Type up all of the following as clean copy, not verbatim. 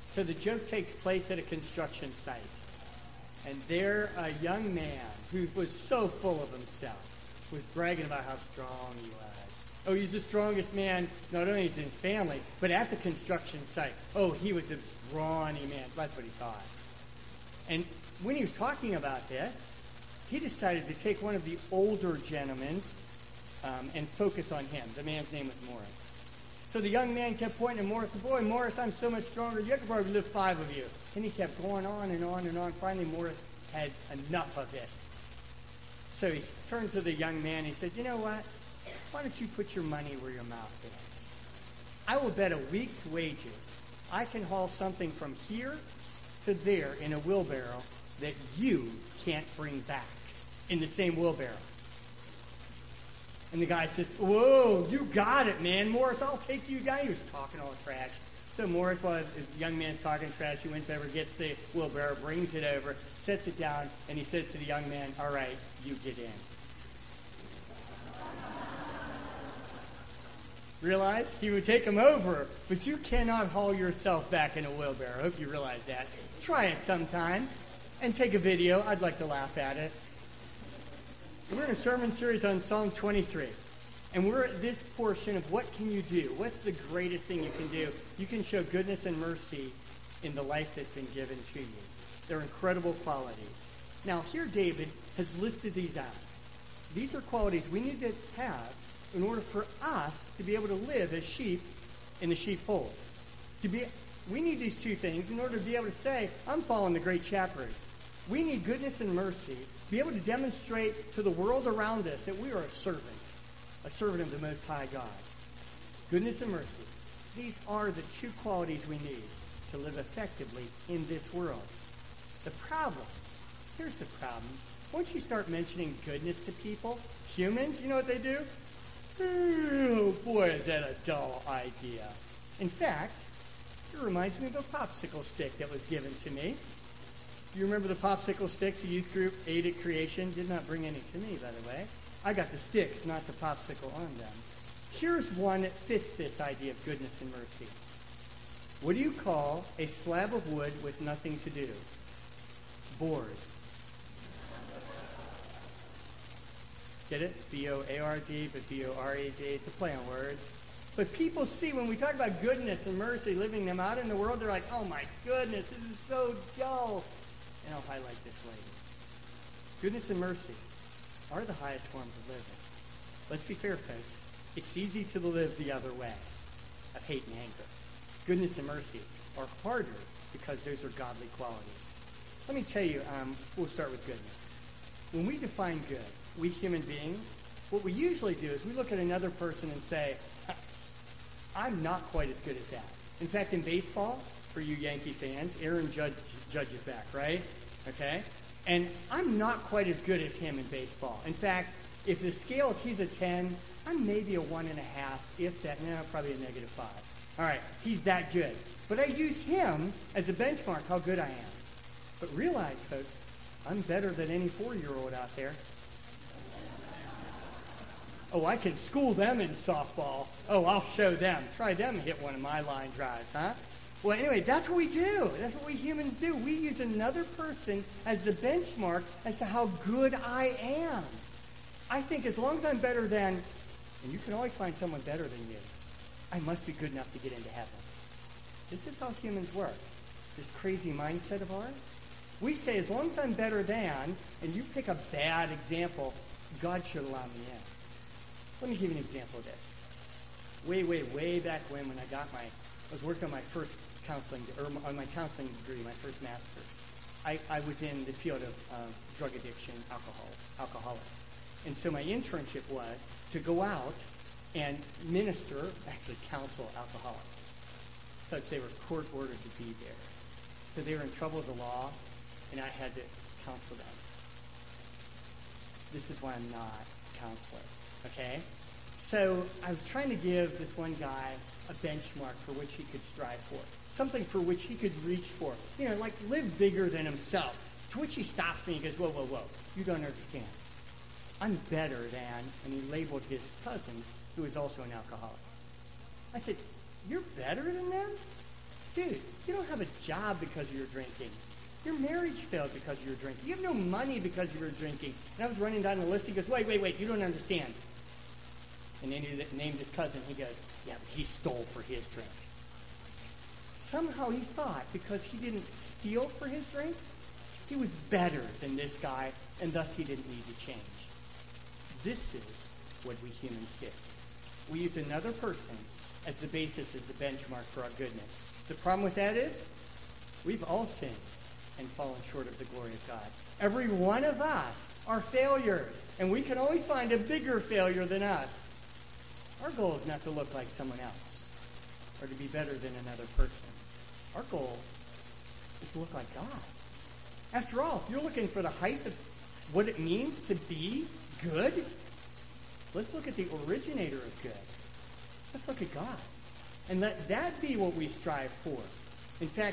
So the joke takes place at a construction site. And there a young man who was so full of himself was bragging about how strong he was. Oh, he's the strongest man, not only in his family, but at the construction site. Oh, he was a brawny man. That's what he thought. And when he was talking about this, he decided to take one of the older gentlemen and focus on him. The man's name was Morris. So the young man kept pointing at Morris. Boy, Morris, I'm so much stronger. You could probably lift 5 of you. And he kept going on and on and on. Finally, Morris had enough of it. So he turned to the young man and he said, you know what? Why don't you put your money where your mouth is? I will bet a week's wages I can haul something from here to there in a wheelbarrow that you can't bring back in the same wheelbarrow. And the guy says, whoa, you got it, man. Morris, I'll take you down. He was talking all trash. So Morris, while the young man's talking trash, he went over, gets the wheelbarrow, brings it over, sets it down, and he says to the young man, all right, you get in. Realize he would take him over, but you cannot haul yourself back in a wheelbarrow. I hope you realize that. Try it sometime and take a video. I'd like to laugh at it. We're in a sermon series on Psalm 23. And we're at this portion of what can you do? What's the greatest thing you can do? You can show goodness and mercy in the life that's been given to you. They're incredible qualities. Now, here David has listed these out. These are qualities we need to have in order for us to be able to live as sheep in the sheepfold. We need these two things in order to be able to say, I'm following the great shepherd. We need goodness and mercy, be able to demonstrate to the world around us that we are a servant of the Most High God. Goodness and mercy. These are the two qualities we need to live effectively in this world. Here's the problem. Once you start mentioning goodness to people, humans, you know what they do? Oh, boy, is that a dull idea. In fact, it reminds me of a popsicle stick that was given to me. Do you remember the popsicle sticks the youth group ate at creation? Did not bring any to me, by the way. I got the sticks, not the popsicle on them. Here's one that fits this idea of goodness and mercy. What do you call a slab of wood with nothing to do? Board. Get it? B-O-A-R-D, but B-O-R-E-D. It's a play on words. But people see when we talk about goodness and mercy, living them out in the world, they're like, oh my goodness, this is so dull. And I'll highlight this later. Goodness and mercy are the highest forms of living. Let's be fair, folks. It's easy to live the other way, of hate and anger. Goodness and mercy are harder because those are godly qualities. Let me tell you, we'll start with goodness. When we define good, we human beings, what we usually do is we look at another person and say, I'm not quite as good as that. In fact, in baseball, for you Yankee fans, Aaron Judge is back, right? Okay? And I'm not quite as good as him in baseball. In fact, if the scale is he's a 10, I'm maybe a 1.5, if that, no, probably a -5. All right, he's that good. But I use him as a benchmark how good I am. But realize, folks, I'm better than any 4-year-old out there. Oh, I can school them in softball. Oh, I'll show them. Try them hit one of my line drives, huh? Well, anyway, that's what we do. That's what we humans do. We use another person as the benchmark as to how good I am. I think as long as I'm better than, and you can always find someone better than you, I must be good enough to get into heaven. This is how humans work. This crazy mindset of ours. We say as long as I'm better than, and you pick a bad example, God should allow me in. Let me give you an example of this. Way back when I was working on my first counseling, or on my counseling degree, my first master's. I was in the field of drug addiction, alcoholics. And so my internship was to go out and actually counsel alcoholics. Because they were court-ordered to be there. So they were in trouble with the law, and I had to counsel them. This is why I'm not a counselor. Okay? So I was trying to give this one guy a benchmark for which he could strive for. Something for which he could reach for. You know, like live bigger than himself. To which he stops me and goes, whoa. You don't understand. I'm better than, and he labeled his cousin, who is also an alcoholic. I said, you're better than them? Dude, you don't have a job because of your drinking. Your marriage failed because of your drinking. You have no money because you were drinking. And I was running down the list. He goes, wait, you don't understand. And then he named his cousin. He goes, yeah, but he stole for his drink. Somehow he thought because he didn't steal for his drink, he was better than this guy, and thus he didn't need to change. This is what we humans do. We use another person as the basis, as the benchmark for our goodness. The problem with that is we've all sinned and fallen short of the glory of God. Every one of us are failures, and we can always find a bigger failure than us. Our goal is not to look like someone else or to be better than another person. Our goal is to look like God. After all, if you're looking for the height of what it means to be good, let's look at the originator of good. Let's look at God. And let that be what we strive for. In fact,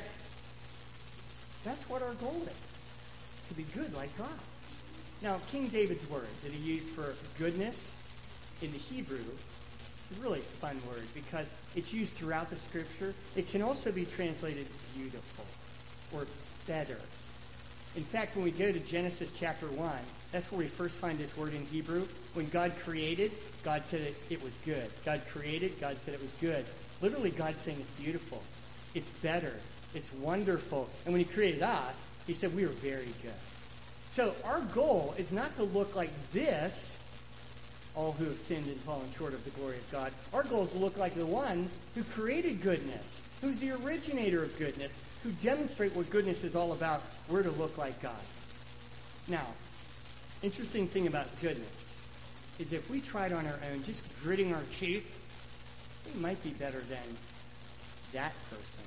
that's what our goal is, to be good like God. Now, King David's word that he used for goodness in the Hebrew is a really fun word because it's used throughout the Scripture. It can also be translated beautiful or better. In fact, when we go to Genesis chapter 1, that's where we first find this word in Hebrew. When God created, God said it was good. God created, God said it was good. Literally, God's saying it's beautiful. It's better. It's wonderful. And when he created us, he said we were very good. So our goal is not to look like this, all who have sinned and fallen short of the glory of God. Our goal is to look like the one who created goodness, who's the originator of goodness, who demonstrate what goodness is all about. We're to look like God. Now, interesting thing about goodness is if we tried on our own, just gritting our teeth, we might be better than that person,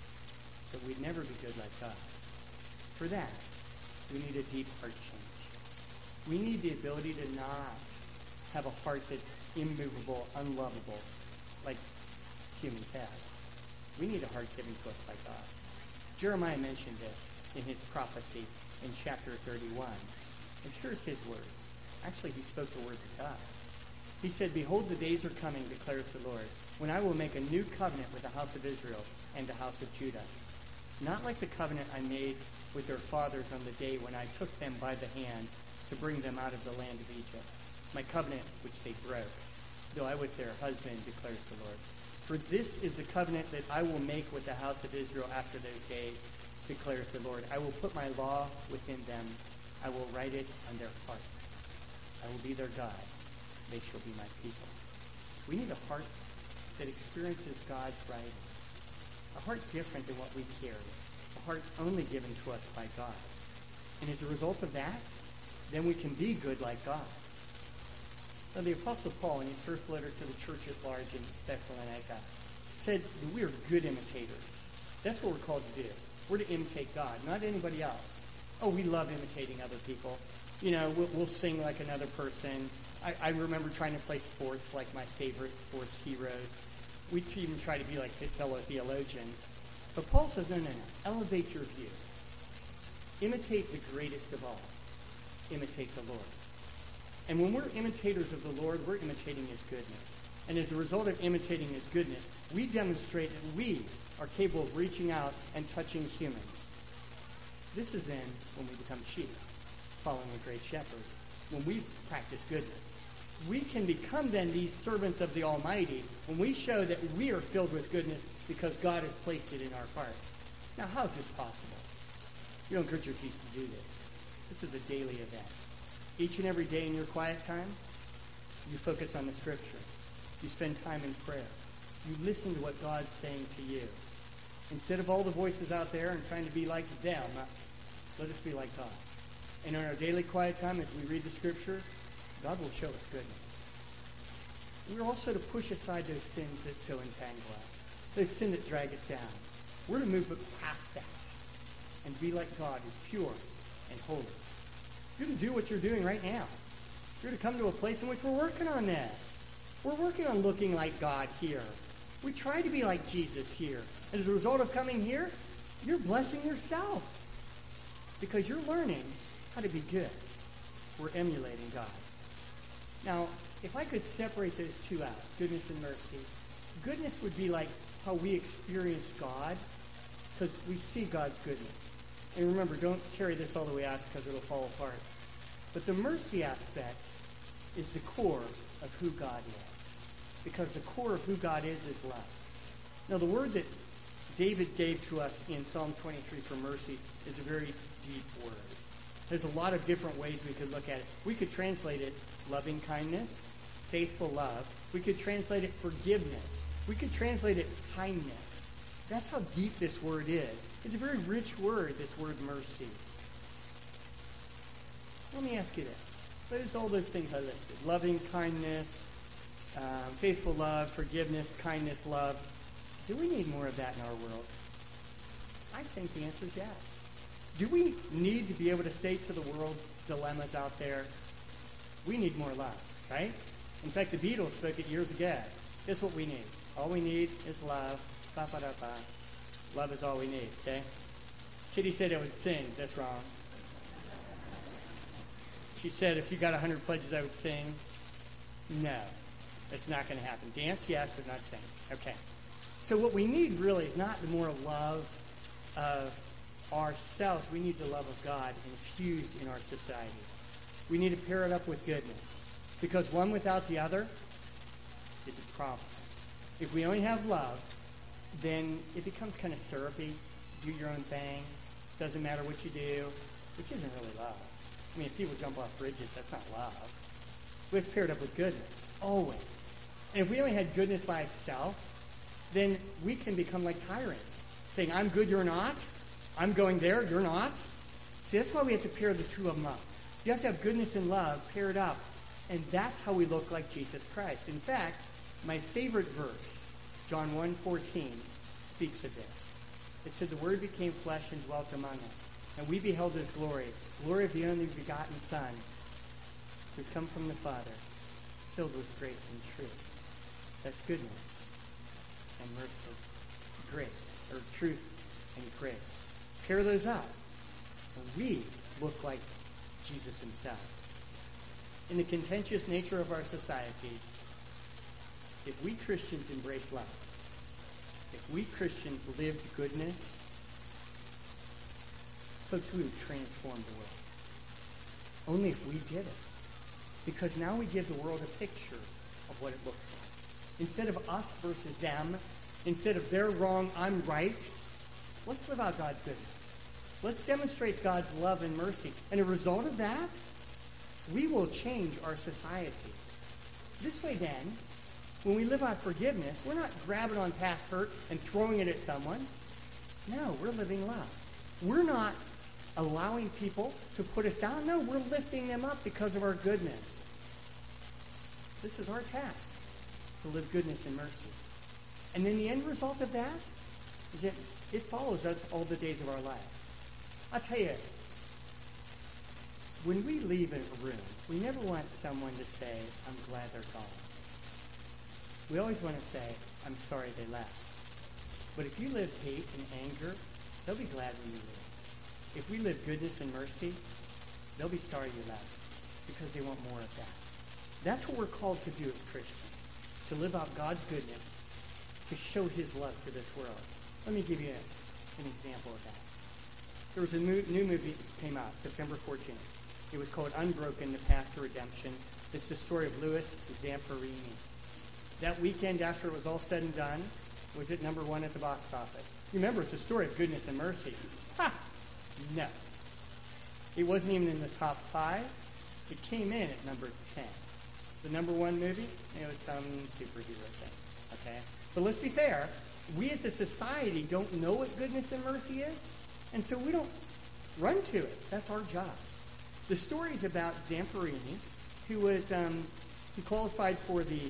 but we'd never be good like God. For that, we need a deep heart change. We need the ability to not have a heart that's immovable, unlovable, like humans have. We need a heart given to us by God. Jeremiah mentioned this in his prophecy in chapter 31. And here's his words. Actually, he spoke the words of God. He said, "Behold, the days are coming, declares the Lord, when I will make a new covenant with the house of Israel and the house of Judah. Not like the covenant I made with their fathers on the day when I took them by the hand to bring them out of the land of Egypt. My covenant which they broke, though I was their husband, declares the Lord. For this is the covenant that I will make with the house of Israel after those days, declares the Lord. I will put my law within them. I will write it on their hearts. I will be their God. They shall be my people." We need a heart that experiences God's writing. A heart different than what we carry. A heart only given to us by God. And as a result of that, then we can be good like God. Now, the Apostle Paul, in his first letter to the church at large in Thessalonica, said that we are good imitators. That's what we're called to do. We're to imitate God, not anybody else. Oh, we love imitating other people. You know, we'll sing like another person. I remember trying to play sports like my favorite sports heroes. We even try to be like fellow theologians. But Paul says, no. Elevate your view. Imitate the greatest of all. Imitate the Lord. And when we're imitators of the Lord, we're imitating his goodness. And as a result of imitating his goodness, we demonstrate that we are capable of reaching out and touching humans. This is then when we become sheep, following a great shepherd. When we practice goodness, we can become then these servants of the Almighty when we show that we are filled with goodness because God has placed it in our heart. Now, how is this possible? You don't grit your teeth to do this. This is a daily event. Each and every day in your quiet time, you focus on the Scripture. You spend time in prayer. You listen to what God's saying to you. Instead of all the voices out there and trying to be like them, let us be like God. And in our daily quiet time, as we read the Scripture, God will show us goodness. We're also to push aside those sins that so entangle us, those sins that drag us down. We're to move past that and be like God, who's pure and holy. You're to do what you're doing right now. You're to come to a place in which we're working on this. We're working on looking like God here. We try to be like Jesus here. And as a result of coming here, you're blessing yourself because you're learning how to be good. We're emulating God. Now, if I could separate those two out, goodness and mercy, goodness would be like how we experience God because we see God's goodness. And remember, don't carry this all the way out because it'll fall apart. But the mercy aspect is the core of who God is. Because the core of who God is love. Now, the word that David gave to us in Psalm 23 for mercy is a very deep word. There's a lot of different ways we could look at it. We could translate it loving kindness, faithful love. We could translate it forgiveness. We could translate it kindness. That's how deep this word is. It's a very rich word, this word mercy. Let me ask you this. What is all those things I listed? Loving kindness, faithful love, forgiveness, kindness, love. Do we need more of that in our world? I think the answer is yes. Do we need to be able to say to the world's dilemmas out there, we need more love, right? In fact, the Beatles spoke it years ago. Guess what we need? All we need is love. Ba-ba-da-ba. Love is all we need, okay? Kitty said I would sing. That's wrong. She said if you got 100 pledges, I would sing. No, that's not going to happen. Dance, yes, but not sing. Okay. So what we need really is not the more love of ourselves. We need the love of God infused in our society. We need to pair it up with goodness. Because one without the other is a problem. If we only have love, then it becomes kind of syrupy. Do your own thing. Doesn't matter what you do, which isn't really love. I mean, if people jump off bridges, that's not love. We have to pair it up with goodness, always. And if we only had goodness by itself, then we can become like tyrants, saying, I'm good, you're not. I'm going there, you're not. See, that's why we have to pair the two of them up. You have to have goodness and love paired up. And that's how we look like Jesus Christ. In fact, my favorite verse, John 1:14, speaks of this. It said, the Word became flesh and dwelt among us. And we beheld His glory, glory of the only begotten Son, who's come from the Father, filled with grace and truth. That's goodness and mercy, grace, or truth and grace. Pair those up, and we look like Jesus Himself. In the contentious nature of our society, if we Christians embrace love, if we Christians lived goodness, folks, we would transform the world. Only if we did it. Because now we give the world a picture of what it looks like. Instead of us versus them, instead of they're wrong, I'm right, let's live out God's goodness. Let's demonstrate God's love and mercy. And a result of that, we will change our society. This way then, when we live out forgiveness, we're not grabbing on past hurt and throwing it at someone. No, we're living love. We're not allowing people to put us down. No, we're lifting them up because of our goodness. This is our task, to live goodness and mercy. And then the end result of that is that it follows us all the days of our life. I'll tell you, when we leave a room, we never want someone to say, I'm glad they're gone. We always want to say, I'm sorry they left. But if you live hate and anger, they'll be glad when you leave. If we live goodness and mercy, they'll be sorry you left because they want more of that. That's what we're called to do as Christians, to live out God's goodness, to show His love to this world. Let me give you an example of that. There was a new movie that came out, September 14th. It was called Unbroken, The Path to Redemption. It's the story of Louis Zamperini. That weekend, after it was all said and done, was at number 1 at the box office. Remember, it's a story of goodness and mercy. Ha! No. It wasn't even in the top 5. It came in at number 10. The number 1 movie, it was some superhero thing. Okay? But let's be fair. We as a society don't know what goodness and mercy is, and so we don't run to it. That's our job. The story is about Zamperini, who was he qualified for the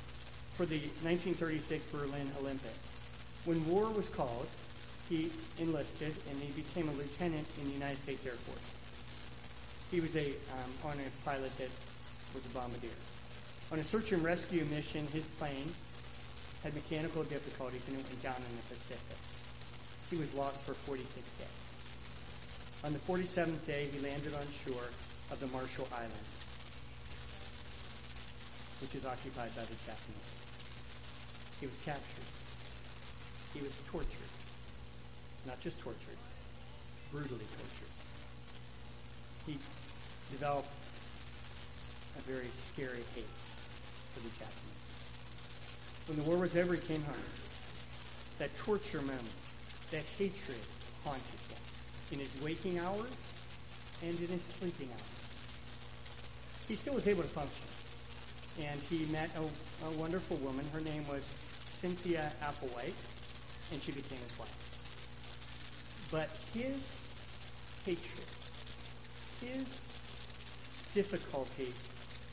1936 Berlin Olympics. When war was called, he enlisted and he became a lieutenant in the United States Air Force. He was on a pilot that was a bombardier. On a search and rescue mission, his plane had mechanical difficulties and it went down in the Pacific. He was lost for 46 days. On the 47th day, he landed on shore of the Marshall Islands, which is occupied by the Japanese. He was captured. He was tortured. not just tortured, brutally tortured. He developed a very scary hate for the Japanese. When the war was over, he came home. That torture moment, that hatred haunted him in his waking hours and in his sleeping hours. He still was able to function. And he met a wonderful woman. Her name was Cynthia Applewhite, and she became his wife. But his hatred, his difficulty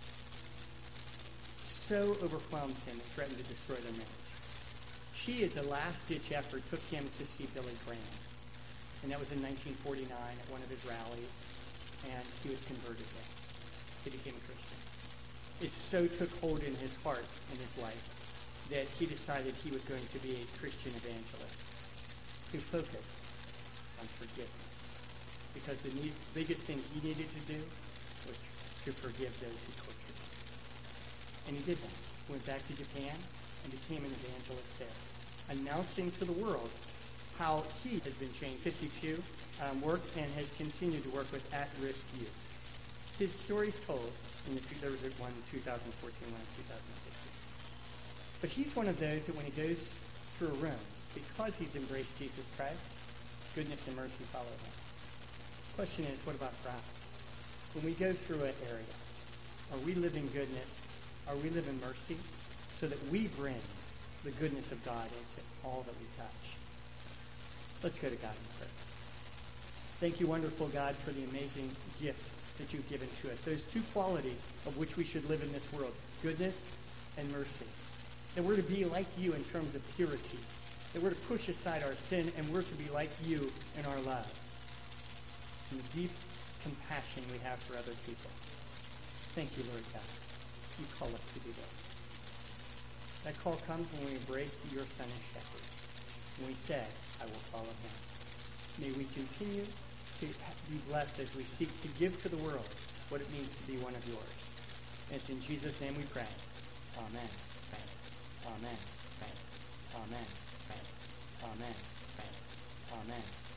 so overwhelmed him and threatened to destroy their marriage. She, as a last-ditch effort, took him to see Billy Graham. And that was in 1949 at one of his rallies, and he was converted there. He became a Christian. It so took hold in his heart and his life that he decided he was going to be a Christian evangelist who focused on forgiveness. Because the biggest thing he needed to do was to forgive those who tortured him. And he did that. Went back to Japan and became an evangelist there, announcing to the world how he has been changed. 52 worked and has continued to work with at-risk youth. His story's told there was one in 2014, one in 2015. But he's one of those that when he goes through a room, because he's embraced Jesus Christ, goodness and mercy follow him. The question is, what about for us? When we go through an area, are we living goodness? Are we living mercy? So that we bring the goodness of God into all that we touch. Let's go to God in prayer. Thank you, wonderful God, for the amazing gift that you've given to us. Those two qualities of which we should live in this world, goodness and mercy. That we're to be like you in terms of purity. That we're to push aside our sin and we're to be like you in our love. And the deep compassion we have for other people. Thank you, Lord God. You call us to do this. That call comes when we embrace your Son as shepherd. When we say, I will follow him. May we continue to be blessed as we seek to give to the world what it means to be one of yours. And it's in Jesus' name we pray. Amen. Amen. Amen. Amen. Amen. Amen.